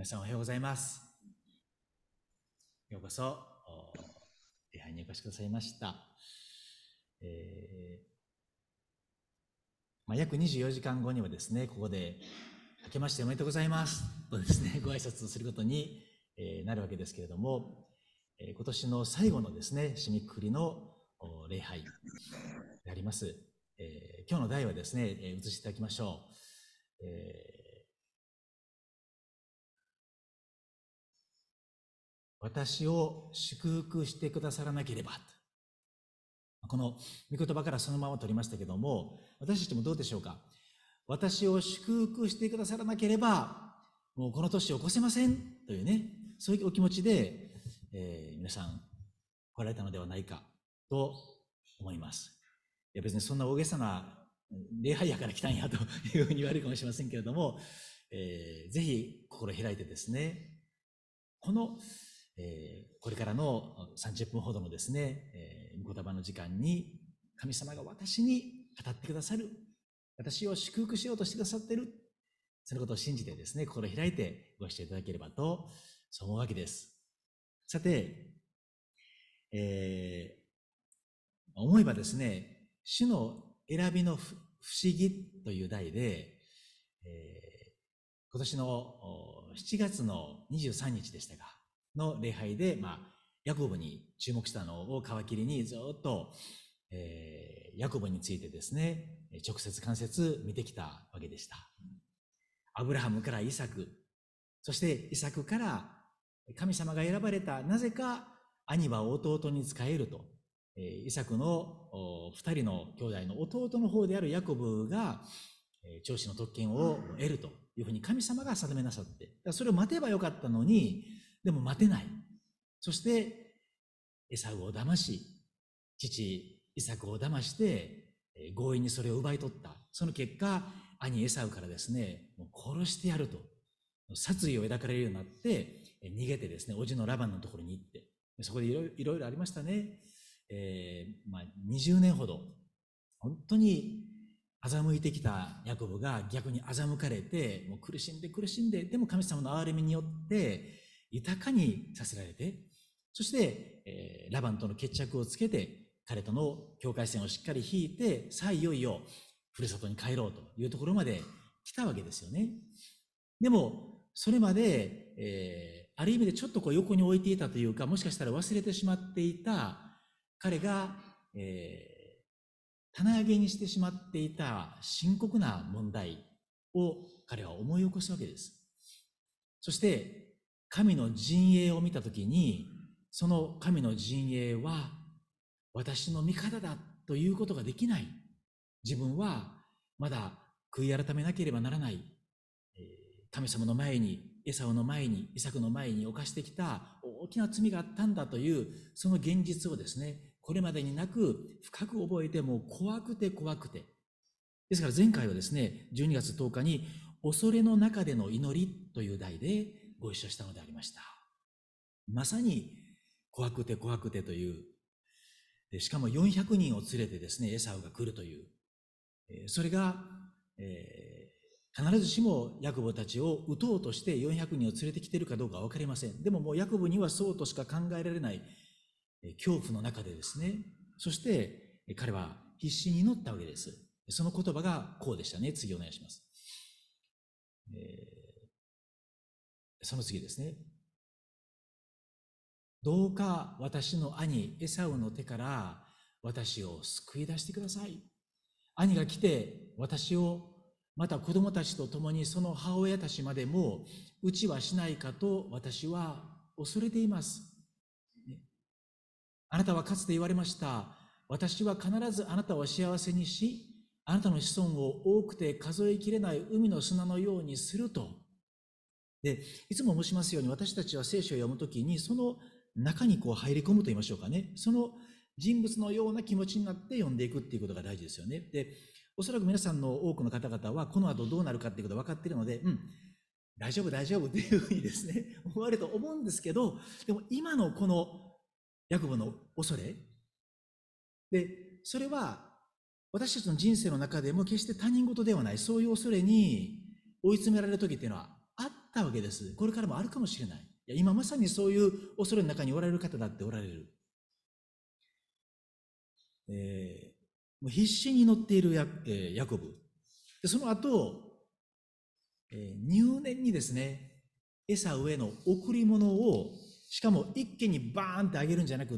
皆さんおはようございます。ようこそ礼拝にお越しくださいました。約24時間後にはですね、ここで明けましておめでとうございますとですね、ご挨拶することになるわけですけれども、今年の最後のですね、締めくくりの礼拝であります。今日の題はですね、移していただきましょう。私を祝福してくださらなければ。この御言葉からそのまま取りましたけども、私たちもどうでしょうか。私を祝福してくださらなければ、もうこの年を越せませんというね、そういうお気持ちで、皆さん来られたのではないかと思います。いや別にそんな大げさな礼拝やから来たんやというふうに言われるかもしれませんけれども、ぜひ心開いてですね、この、これからの30分ほどのですね、御言葉の時間に神様が私に語ってくださる、私を祝福しようとしてくださっている、そのことを信じてですね、心開いてご視聴いただければとそう思うわけです。さて、思えばですね、主の選びの不思議という題で、今年の7月の23日でしたが、の礼拝で、ヤコブに注目したのを皮切りにずっと、ヤコブについてですね、直接間接見てきたわけでした。アブラハムからイサク、そしてイサクから神様が選ばれた、なぜか兄は弟に仕えると、イサクの2人の兄弟の弟の方であるヤコブが長子の特権を得るというふうに神様が定めなさって、それを待てばよかったのに、でも待てない。そしてエサウを騙し、父イサクを騙して強引にそれを奪い取った。その結果、兄エサウからですね、もう殺してやると殺意を抱かれるようになって逃げてですね、叔父のラバンのところに行って、そこでいろいろありましたね。20年ほど本当に欺いてきたヤコブが逆に欺かれて、もう苦しんで、でも神様の憐れみによって豊かにさせられて、そして、ラバンとの決着をつけて、彼との境界線をしっかり引いて、さあいよいよふるさとに帰ろうというところまで来たわけですよね。でもそれまで、ある意味でちょっと横に置いていたというか、もしかしたら忘れてしまっていた彼が、棚上げにしてしまっていた深刻な問題を彼は思い起こすわけです。そして神の陣営を見たときに、その神の陣営は私の味方だということができない。自分はまだ悔い改めなければならない。神様の前に、エサウの前に、イサクの前に犯してきた大きな罪があったんだという、その現実をですね、これまでになく深く覚えて、もう怖くて。ですから前回はですね、12月10日に恐れの中での祈りという題でご一緒したのでありました。まさに怖くてという、しかも400人を連れてですね、エサウが来るという、それが、必ずしもヤコブたちを撃とうとして400人を連れてきているかどうかは分かりません。でももうヤコブにはそうとしか考えられない恐怖の中でですね、そして彼は必死に祈ったわけです。その言葉がこうでしたね。次お願いします。その次ですね。どうか私の兄エサウの手から私を救い出してください。兄が来て私をまた子供たちと共にその母親たちまでも討ちはしないかと私は恐れています。あなたはかつて言われました。私は必ずあなたを幸せにし、あなたの子孫を多くて数えきれない海の砂のようにすると。で、いつも申しますように私たちは聖書を読むときにその中に入り込むと言いましょうかね。その人物のような気持ちになって読んでいくっていうことが大事ですよね。で、おそらく皆さんの多くの方々はこの後どうなるかっていうことが分かっているので、大丈夫というふうにですね、思われると思うんですけど、でも今のこのヤコブの恐れで、それは私たちの人生の中でも決して他人事ではない、そういう恐れに追い詰められる時っていうのはあっったわけです。これからもあるかもしれない。いや、今まさにそういう恐れの中におられる方だっておられる。もう必死に乗っているヤコブ。でその後、入念にですね、エサウへの贈り物を、しかも一気にバーンってあげるんじゃなくって、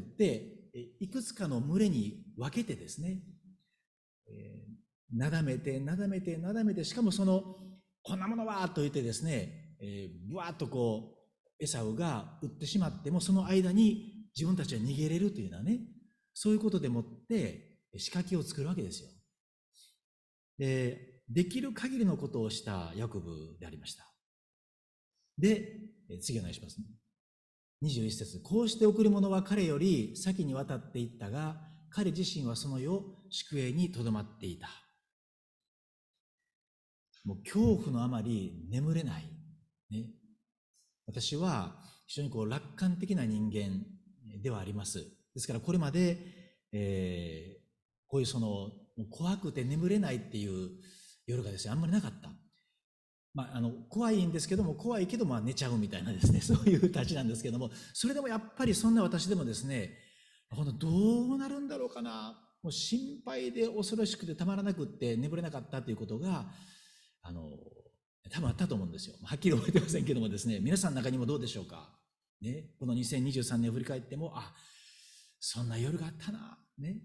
いくつかの群れに分けてですね、なだめて、なだめて、なだめて、しかもその、こんなものはと言ってですね、ぶわっとこう、エサウが撃ってしまっても、その間に自分たちは逃げれるというのはね、そういうことでもって仕掛けを作るわけですよ。できる限りのことをしたヤコブでありました。で、次お願いします。21節。こうして贈り物は彼より先に渡っていったが、彼自身はその夜、宿営にとどまっていた。もう恐怖のあまり眠れない。ね、私は非常に楽観的な人間ではあります。ですからこれまで、こういう怖くて眠れないっていう夜がですね、あんまりなかった。怖いんですけども、怖いけど寝ちゃうみたいなですね、そういうたちなんですけども、それでもやっぱりそんな私でもですね、どうなるんだろうかな、もう心配で恐ろしくてたまらなくって眠れなかったということが、多分あったと思うんですよ。はっきり覚えてませんけどもですね、皆さんの中にもどうでしょうか。ね、この2023年を振り返っても、そんな夜があったな、ね。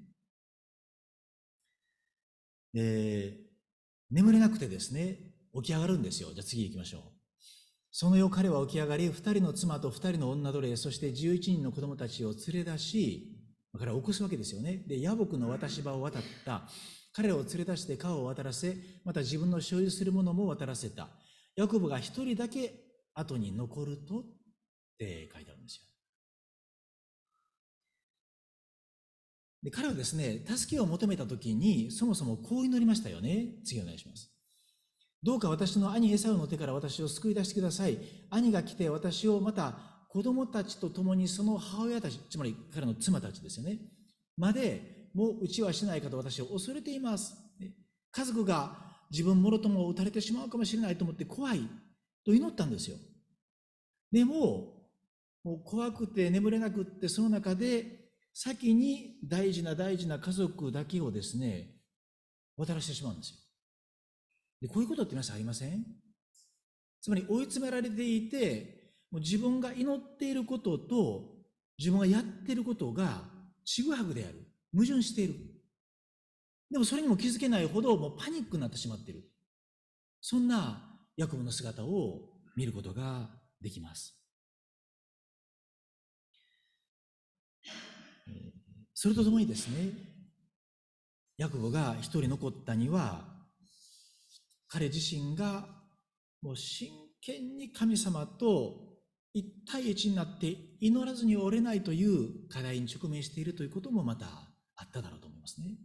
眠れなくてですね、起き上がるんですよ。じゃあ次行きましょう。その夜彼は起き上がり、2人の妻と2人の女奴隷、そして11人の子供たちを連れ出し、彼は起こすわけですよね。で、野木の渡し場を渡った。彼らを連れ出して川を渡らせ、また自分の所有するものも渡らせた。ヤコブが一人だけ後に残るとって書いてあるんですよ。で、彼はですね、助けを求めたときに、そもそもこう祈りましたよね。次お願いします。どうか私の兄エサウの手から私を救い出してください。兄が来て私をまた子供たちと共にその母親たち、つまり彼の妻たちですよね。まで、もううちはしないかと私を恐れています。家族が自分もろとも撃たれてしまうかもしれないと思って怖いと祈ったんですよ。でもう怖くて眠れなくって、その中で先に大事な家族だけをですね、渡らせてしまうんですよ。で、こういうことって皆さんありません？つまり追い詰められていて、もう自分が祈っていることと自分がやっていることがちぐはぐである。矛盾している。でもそれにも気づけないほどもうパニックになってしまっている。そんなヤコブの姿を見ることができます。それとともにですね、ヤコブが一人残ったには、彼自身がもう真剣に神様と一対一になって祈らずにおれないという課題に直面しているということもまたあっただろうと思いますね。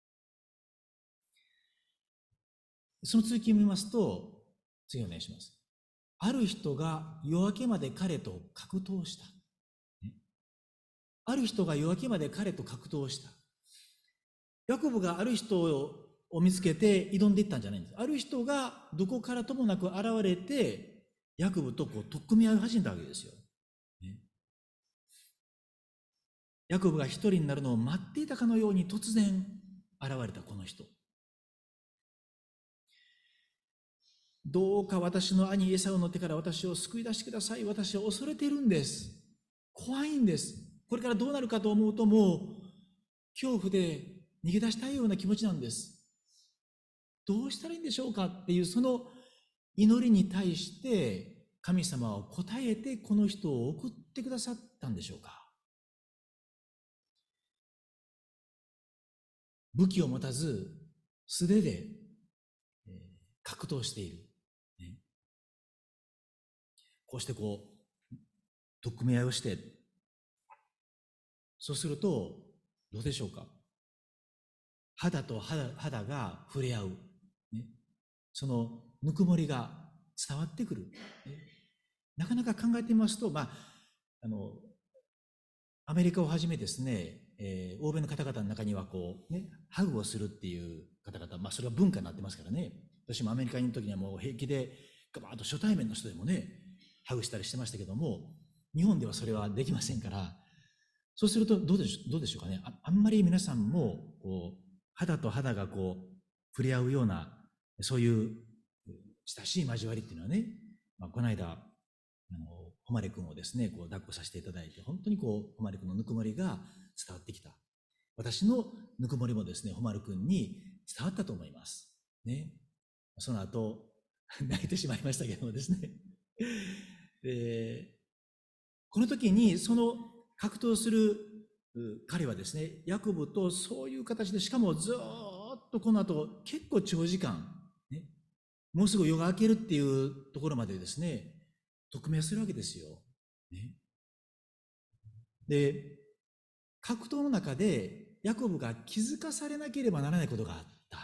その続きを見ますと、次お願いします。ある人が夜明けまで彼と格闘した。ある人が夜明けまで彼と格闘した。ヤコブがある人を見つけて挑んでいったんじゃないんです。ある人がどこからともなく現れて、ヤコブと取っ組み合いを始めたわけですよ。ヤコブが一人になるのを待っていたかのように突然現れたこの人。どうか私の兄エサウの手から私を救い出してください。私は恐れているんです。怖いんです。これからどうなるかと思うともう恐怖で逃げ出したいような気持ちなんです。どうしたらいいんでしょうかっていうその祈りに対して神様は答えてこの人を送ってくださったんでしょうか。武器を持たず素手で格闘している。こうして取っ組み合いをして、そうするとどうでしょうか。肌と肌が触れ合う、そのぬくもりが伝わってくる。なかなか考えてみますと、アメリカをはじめですね、欧米の方々の中にはハグをするっていう方々、それは文化になってますからね。私もアメリカにいる時にはもう平気でガバッと初対面の人でもね、ハグしたりしてましたけども、日本ではそれはできませんから、そうするとどうでしょうかね。あんまり皆さんも、肌と肌が触れ合うような、そういう親しい交わりっていうのはね、この間、誉君をですね、抱っこさせていただいて、本当に誉君のぬくもりが伝わってきた。私のぬくもりもですね、誉君に伝わったと思います。ね。その後、泣いてしまいましたけどもですね。この時に、その格闘する彼はですね、ヤコブとそういう形で、しかもずっとこの後、結構長時間、ね、もうすぐ夜が明けるっていうところまでですね、匿名するわけですよ。ね、で、格闘の中で、ヤコブが気づかされなければならないことがあった。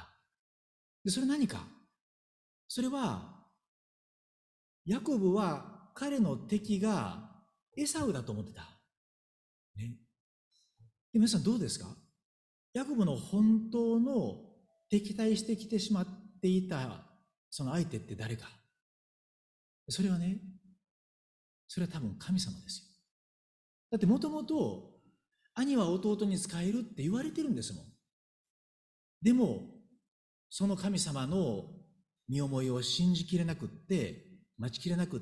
で、それ何か？それは、ヤコブは彼の敵がエサウだと思ってた。ね。で、皆さんどうですか？ヤコブの本当の敵対してきてしまっていたその相手って誰か？それはね、それは多分神様ですよ。だってもともと兄は弟に仕えるって言われてるんですもん。でも、その神様の身思いを信じきれなくって、待ちきれなくって、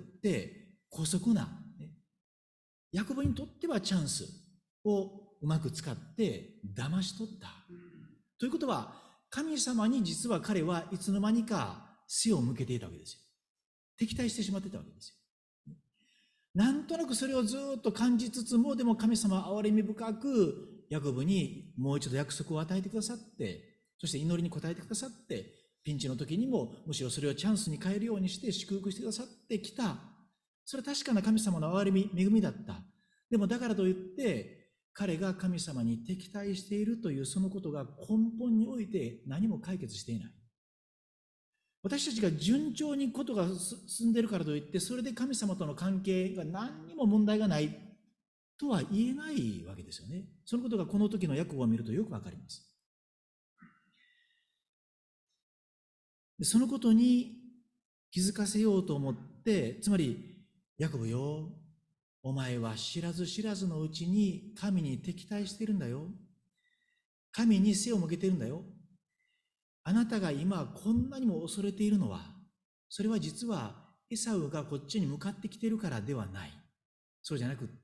姑息な、ね、ヤコブにとってはチャンスをうまく使って騙し取った。ということは、神様に実は彼はいつの間にか背を向けていたわけですよ。敵対してしまっていたわけですよ。なんとなくそれをずっと感じつつも、でも神様は憐れみ深くヤコブにもう一度約束を与えてくださって、そして祈りに応えてくださって、ピンチの時にもむしろそれをチャンスに変えるようにして祝福してくださってきた。それは確かな神様の憐れみ、恵みだった。でもだからといって、彼が神様に敵対しているというそのことが根本において何も解決していない。私たちが順調にことが進んでいるからといって、それで神様との関係が何にも問題がないとは言えないわけですよね。そのことがこの時のヤコブを見るとよくわかります。そのことに気づかせようと思って、つまり、ヤコブよ、お前は知らず知らずのうちに神に敵対しているんだよ。神に背を向けているんだよ。あなたが今こんなにも恐れているのは、それは実はエサウがこっちに向かってきているからではない。そうじゃなくって、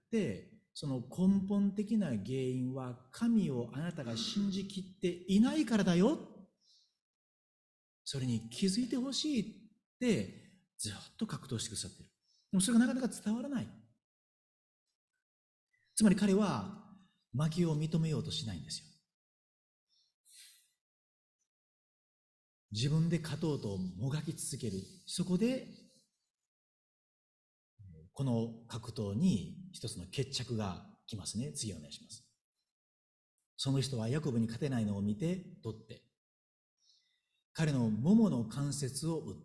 その根本的な原因は神をあなたが信じきっていないからだよ。それに気づいてほしいってずっと格闘してくださっている。でもそれがなかなか伝わらない。つまり彼は負けを認めようとしないんですよ。自分で勝とうともがき続ける。そこでこの格闘に一つの決着が来ますね。次お願いします。その人はヤコブに勝てないのを見て取って、彼のももの関節を打った。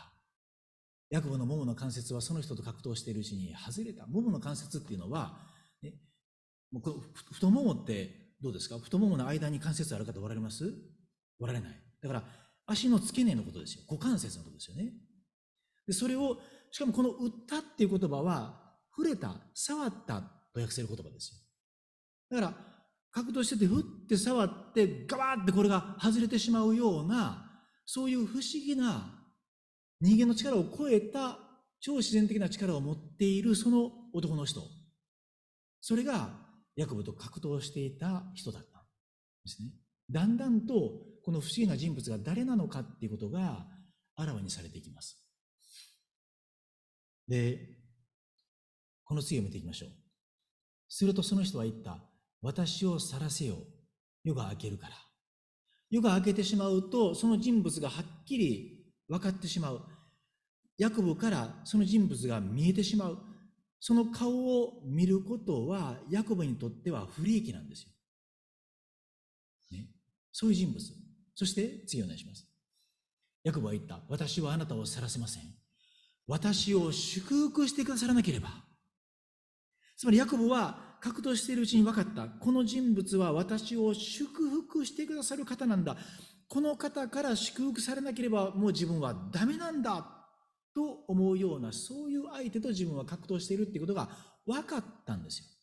ヤコブのももの関節はその人と格闘しているうちに外れた。ももの関節っていうのは、ね、太ももってどうですか？太ももの間に関節ある方おられます？おられない。だから足の付け根のことですよ。股関節のことですよね。で、それを、しかもこの打ったっていう言葉は、触れた、触ったと訳せる言葉ですよ。だから、格闘してて、振って触って、ガバーってこれが外れてしまうような、そういう不思議な人間の力を超えた超自然的な力を持っているその男の人。それがヤコブと格闘していた人だったんですね。だんだんとこの不思議な人物が誰なのかっていうことがあらわにされていきます。で、この次を見ていきましょう。するとその人は言った。私を晒せよ。夜が明けるから。夜が明けてしまうと、その人物がはっきり分かってしまう。ヤコブからその人物が見えてしまう。その顔を見ることは、ヤコブにとっては不利益なんですよ。ね、そういう人物。そして次お願いします。ヤコブは言った。私はあなたを晒せません。私を祝福してくださらなければ。つまりヤコブは格闘しているうちに分かった。この人物は私を祝福してくださる方なんだ。この方から祝福されなければもう自分はダメなんだ。 と思うような、そういう相手と自分は格闘しているっていうことが分かったんですよ。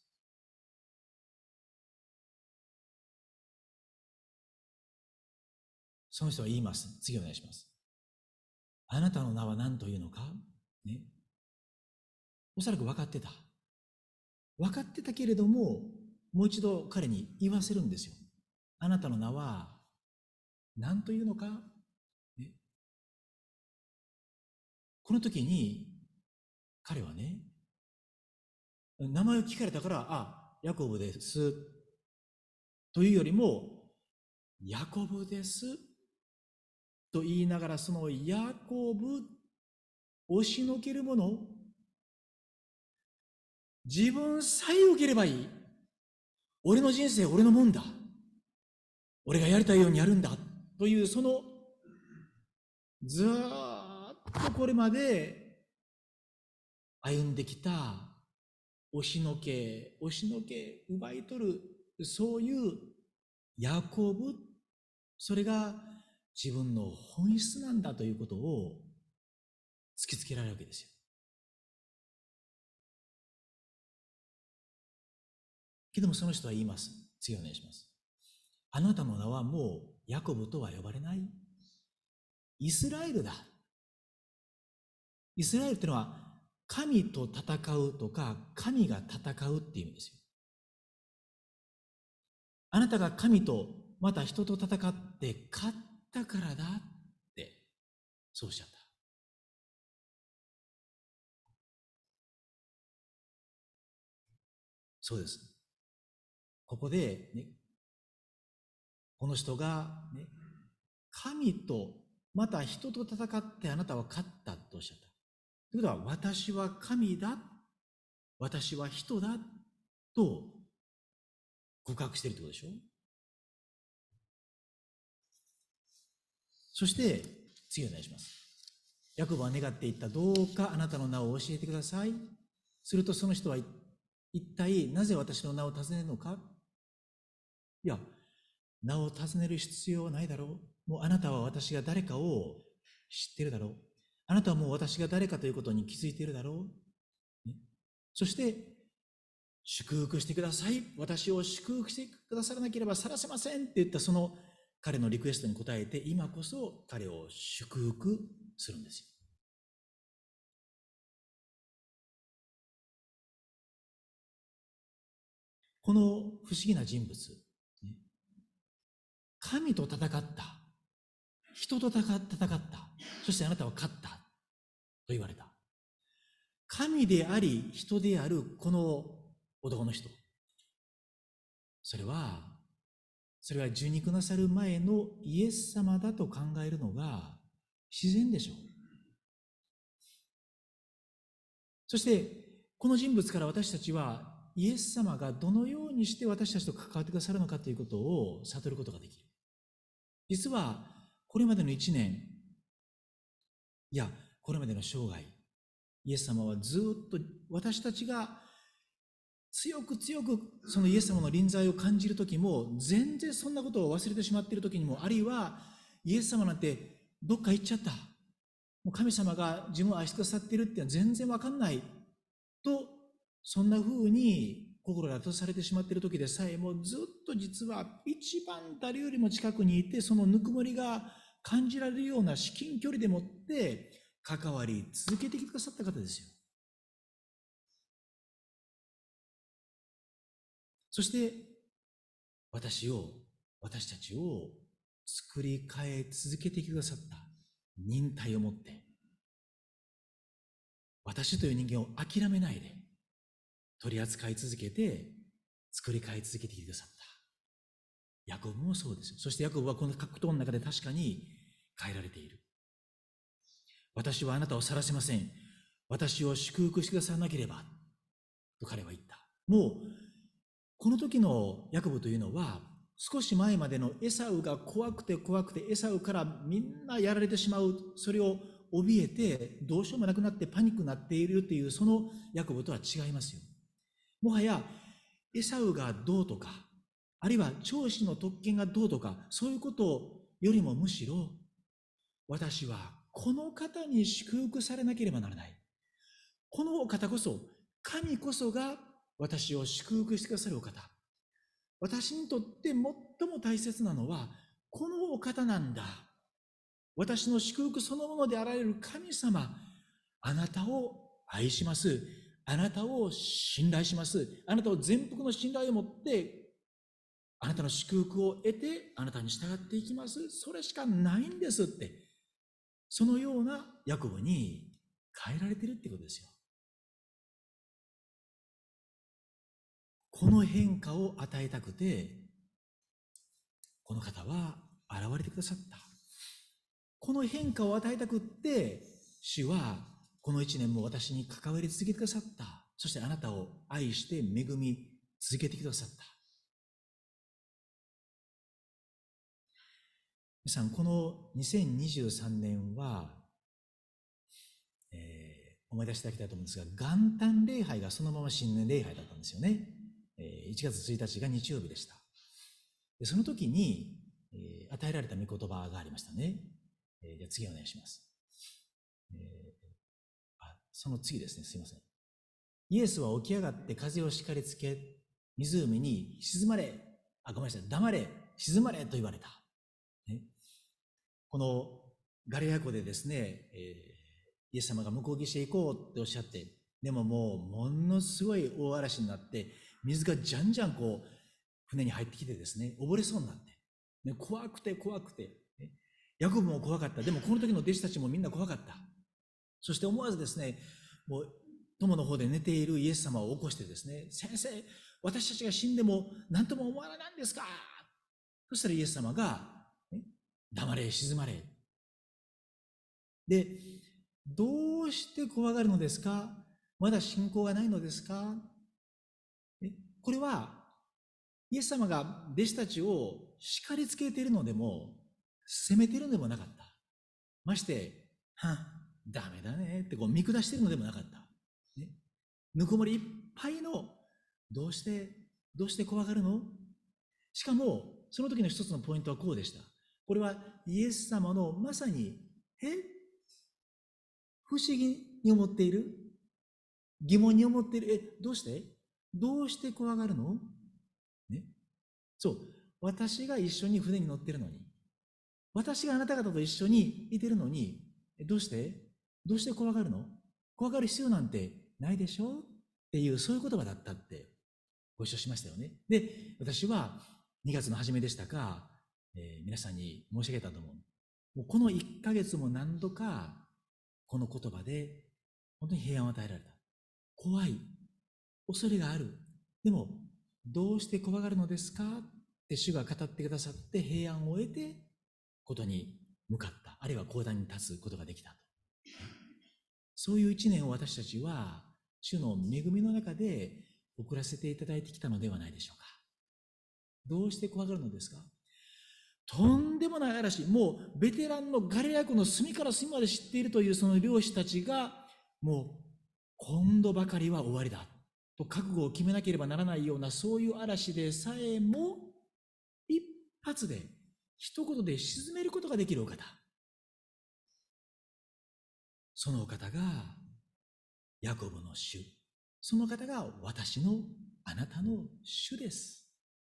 その人は言います。次お願いします。あなたの名は何というのか、ね。おそらく分かってた。分かってたけれども、もう一度彼に言わせるんですよ。あなたの名は何というのか、ね。この時に彼はね、名前を聞かれたから、あ、ヤコブですというよりも、ヤコブですと言いながら、そのヤコブ、押しのけるもの、自分さえ受ければいい。俺の人生、俺のもんだ。俺がやりたいようにやるんだ。という、その、ずーっとこれまで歩んできた、押しのけ、奪い取る、そういうヤコブ、それが自分の本質なんだということを突きつけられるわけですよ。けどもその人は言います。次お願いします。あなたの名はもうヤコブとは呼ばれない。イスラエルだ。イスラエルっていうのは神と戦うとか神が戦うっていう意味ですよ。あなたが神とまた人と戦って勝ったからだってそうおっしゃった。そうです。ここで、ね、この人が、ね、神とまた人と戦ってあなたは勝ったとおっしゃった。ということは私は神だ、私は人だと告白しているということでしょ。そして次お願いします。ヤコブは願っていった。どうかあなたの名を教えてください。するとその人は一体なぜ私の名を尋ねるのか。いや、名を尋ねる必要はないだろう。もうあなたは私が誰かを知っているだろう。あなたはもう私が誰かということに気づいているだろう。ね、そして祝福してください。私を祝福してくださらなければ去らせませんって言ったその彼のリクエストに応えて、今こそ彼を祝福するんですよ。この不思議な人物、ね、神と戦った、人と戦った、そしてあなたは勝ったと言われた。神であり人であるこの男の人、それは受肉なさる前のイエス様だと考えるのが自然でしょう。そしてこの人物から私たちはイエス様がどのようにして私たちと関わってくださるのかということを悟ることができる。実はこれまでの1年、いやこれまでの生涯、イエス様はずっと私たちが強くそのイエス様の臨在を感じるときも、全然そんなことを忘れてしまっているときにも、あるいはイエス様なんてどっか行っちゃった、もう神様が自分を愛してくださっているっていうのは全然わかんないと、そんな風に心が閉ざされてしまっている時でさえも、ずっと実は一番誰よりも近くにいて、そのぬくもりが感じられるような至近距離でもって関わり続けてきてくださった方ですよ。そして私たちを作り変え続けてくださった忍耐を持って、私という人間を諦めないで取り扱い続けて作り変え続けてきてくださった。ヤコブもそうですよ。そしてヤコブはこの格闘の中で確かに変えられている。私はあなたを去らせません。私を祝福してくださらなければと彼は言った。もうこの時のヤコブというのは、少し前までのエサウが怖くてエサウからみんなやられてしまう、それを怯えてどうしようもなくなってパニックになっているというそのヤコブとは違いますよ。もはやエサウがどうとか、あるいは長子の特権がどうとか、そういうことよりもむしろ、私はこの方に祝福されなければならない。このお方こそ、神こそが私を祝福してくださるお方。私にとって最も大切なのは、このお方なんだ。私の祝福そのものであられる神様、あなたを愛します。あなたを信頼します。あなたを全幅の信頼を持って、あなたの祝福を得て、あなたに従っていきます。それしかないんですって。そのようなヤコブに変えられているってことですよ。この変化を与えたくて、この方は現れてくださった。この変化を与えたくって、主はこの一年も私に関わり続けてくださった。そしてあなたを愛して恵み続けてくださった。皆さん、この2023年は、思い出していただきたいと思うんですが、元旦礼拝がそのまま新年礼拝だったんですよね。1月1日が日曜日でした。でその時に、与えられた御言葉がありましたね。じゃあ次お願いします。その次ですね、すいません。イエスは起き上がって風を叱りつけ、湖に沈まれ、ごめんなさい、黙れ、沈まれと言われた。ね、このガリラ湖でですね、イエス様が向こう岸へ行こうっておっしゃって、でももうものすごい大嵐になって、水がじゃんじゃんこう、船に入ってきてですね、溺れそうになって、ね、怖くて、ね、ヤコブも怖かった。でもこの時の弟子たちもみんな怖かった。そして思わずですね、もう友の方で寝ているイエス様を起こしてですね、先生、私たちが死んでも何とも思わないんですか。そしたらイエス様が、黙れ、静まれ。で、どうして怖がるのですか。まだ信仰がないのですか。これはイエス様が弟子たちを叱りつけているのでも責めているのでもなかった。まして、ダメだねってこう見下しているのでもなかった。ぬくもりいっぱいの、どうして怖がるの。しかもその時の一つのポイントはこうでした。これはイエス様のまさに不思議に思っている、疑問に思っている。どうして怖がるのね。そう。私が一緒に船に乗ってるのに、私があなた方と一緒にいてるのに、どうして怖がるの。怖がる必要なんてないでしょっていう、そういう言葉だったってご一緒しましたよね。で、私は2月の初めでしたか、皆さんに申し上げたと思う。もうこの1ヶ月も何度かこの言葉で本当に平安を与えられた。怖い、恐れがある。でもどうして怖がるのですかって主が語ってくださって平安を得てことに向かった。あるいは講談に立つことができたと。そういう一年を私たちは主の恵みの中で送らせていただいてきたのではないでしょうか。どうして怖がるのですか。とんでもない嵐、もうベテランのガリラ湖の隅から隅まで知っているというその漁師たちが、もう今度ばかりは終わりだと覚悟を決めなければならないような、そういう嵐でさえも一発で一言で沈めることができるお方、そのお方がヤコブの主、その方が私のあなたの主です。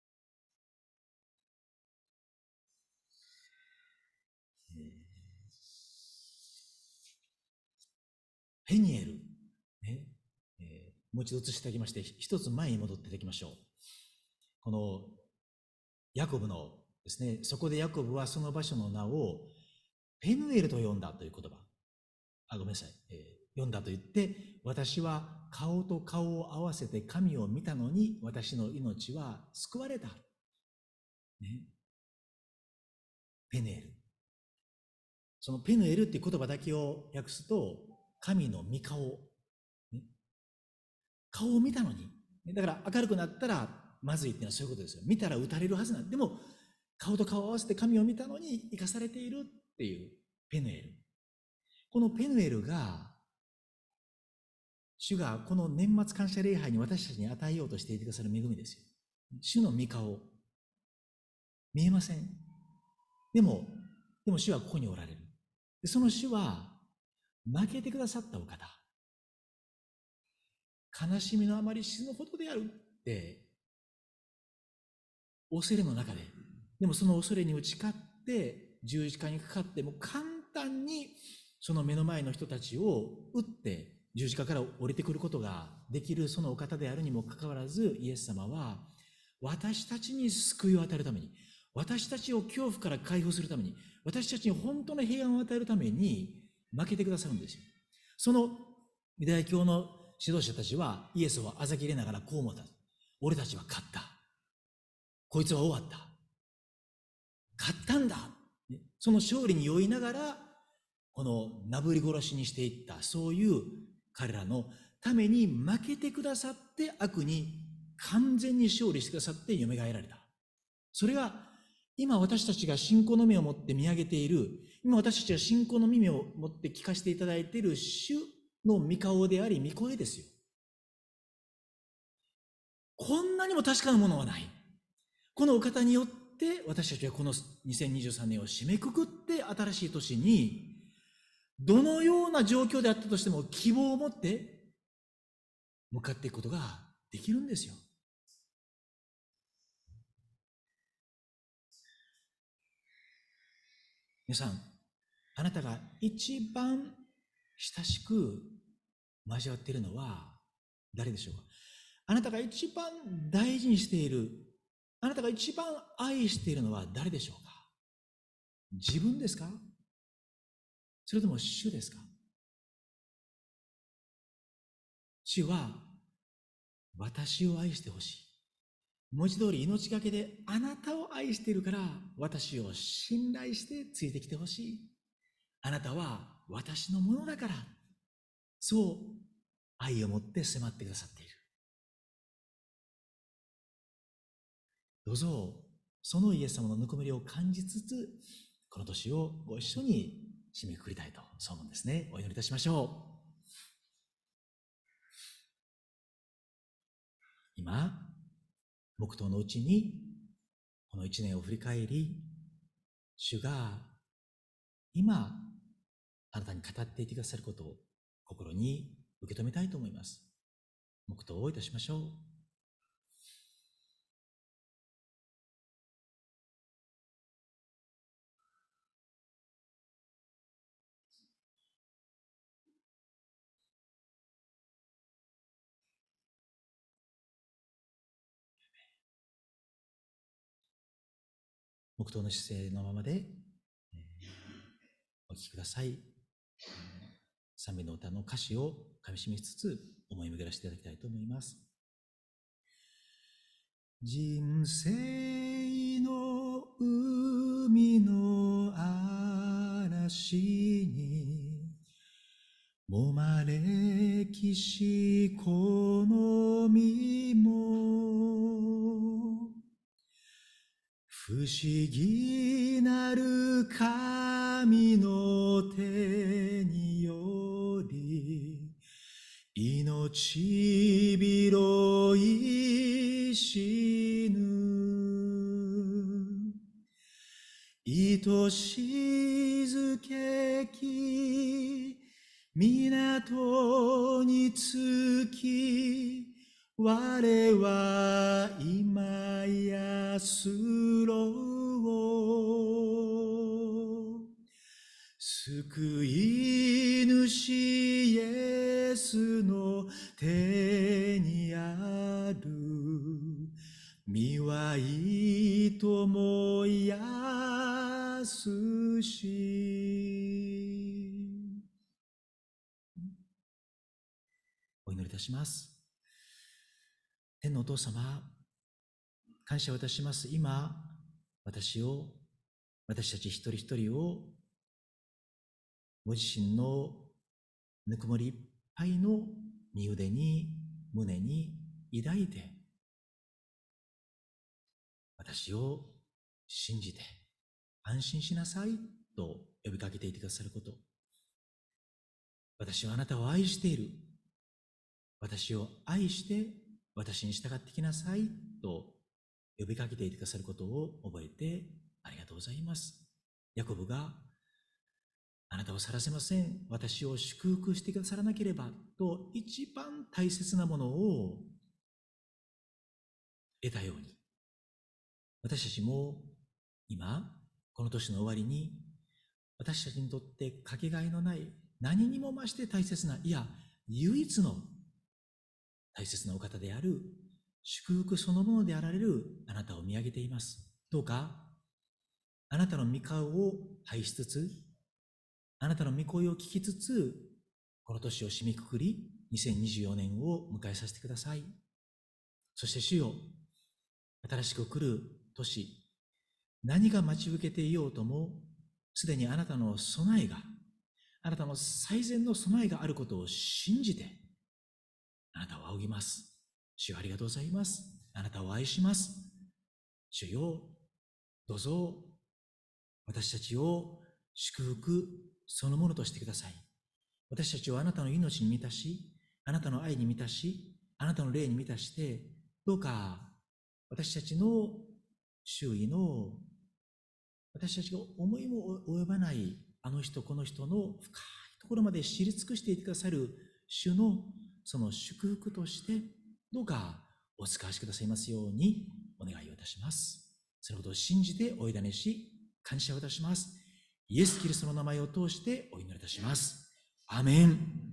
ペニエル、ねもう一度移していただきまして、一つ前に戻っていただきましょう。このヤコブのですね、そこでヤコブはその場所の名をペヌエルと呼んだという言葉。ごめんなさい。読んだと言って、私は顔と顔を合わせて神を見たのに、私の命は救われた。ね、ペヌエル。そのペヌエルっていう言葉だけを訳すと、神の御顔。ね、顔を見たのに。だから明るくなったらまずいっていうのはそういうことですよ。見たら撃たれるはずなんでも、顔と顔を合わせて神を見たのに生かされているっていうペヌエル。このペヌエルが、主がこの年末感謝礼拝に私たちに与えようとしていてくださる恵みですよ。主の御顔。見えません。でも主はここにおられる。 その主は負けてくださったお方。悲しみのあまり死ぬほどであるって恐れの中で、でもその恐れに打ち勝って十字架にかかって、も簡単にその目の前の人たちを撃って十字架から降りてくることができるそのお方であるにもかかわらず、イエス様は私たちに救いを与えるために、私たちを恐怖から解放するために、私たちに本当の平安を与えるために負けてくださるんですよ。そのユダヤ教の指導者たちはイエスをあざきれながらこう思った。俺たちは勝った。こいつは終わった。勝ったんだ。その勝利に酔いながら、このなぶり殺しにしていった、そういう彼らのために負けてくださって、悪に完全に勝利してくださって蘇られた。それが今私たちが信仰の目を持って見上げている、今私たちが信仰の耳を持って聞かせていただいている主の御顔であり御声ですよ。こんなにも確かなものはない。このお方によって私たちはこの2023年を締めくくって、新しい年にどのような状況であったとしても希望を持って向かっていくことができるんですよ。皆さん、あなたが一番親しく交わっているのは誰でしょうか。あなたが一番大事にしている、あなたが一番愛しているのは誰でしょうか。自分ですか、それとも主ですか。主は私を愛してほしい。文字通り命がけであなたを愛しているから、私を信頼してついてきてほしい。あなたは私のものだから、そう愛を持って迫ってくださっている。どうぞそのイエス様のぬくもりを感じつつ、この年をご一緒に締めくくりたいと、そう思うんですね。お祈りいたしましょう。今黙祷のうちにこの一年を振り返り、主が今あなたに語っていてくださることを心に受け止めたいと思います。黙祷をいたしましょう。黙祷の姿勢のままで、お聞きください。賛美の歌の歌詞をかみしめつつ思い巡らせていただきたいと思います。人生の海の嵐に揉まれきしこの身も、不思議なる神の手により、命拾い死ぬ。愛しずけき港に着き、我は今安ろう。救い主イエスの手にある、身はいともやすし。お祈りいたします。天のお父様、感謝をいたします。今、私たち一人一人を、ご自身のぬくもりいっぱいの身腕に、胸に抱いて、私を信じて安心しなさいと呼びかけていてくださること、私はあなたを愛している、私を愛して私に従ってきなさいと呼びかけていてくださることを覚えてありがとうございます。ヤコブがあなたを去らせません。私を祝福してくださらなければと一番大切なものを得たように、私たちも今、この年の終わりに、私たちにとってかけがえのない何にも増して大切な、いや、唯一の大切なお方である祝福そのものであられるあなたを見上げています。どうか、あなたの御顔を拝しつつ、あなたの御声を聞きつつ、この年を締めくくり、2024年を迎えさせてください。そして主よ、新しく来る年、何が待ち受けていようとも、すでにあなたの備えが、あなたの最善の備えがあることを信じて、あなたを仰ぎます。主よ、ありがとうございます。あなたを愛します。主よ、どうぞ私たちを祝福そのものとしてください。私たちをあなたの命に満たし、あなたの愛に満たし、あなたの霊に満たして、どうか私たちの周囲の、私たちが思いも及ばないあの人この人の深いところまで知り尽くしていてくださる主のその祝福として、どうかお使わしくださいますようにお願いをいたします。そのことを信じてお委ねし、感謝をいたします。イエス・キリストの名前を通してお祈りいたします。アーメン。